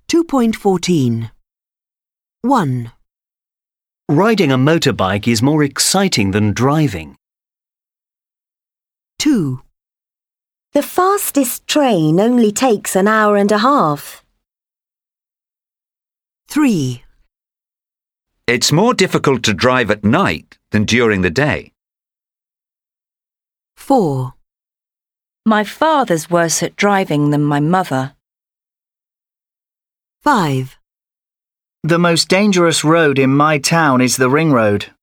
2.14. 1, Riding a motorbike is more exciting than driving. 2, The fastest train only takes an hour and a half. 3, It's more difficult to drive at night than during the day. 4, My father's worse at driving than my mother. 5, The most dangerous road in my town is the ring road.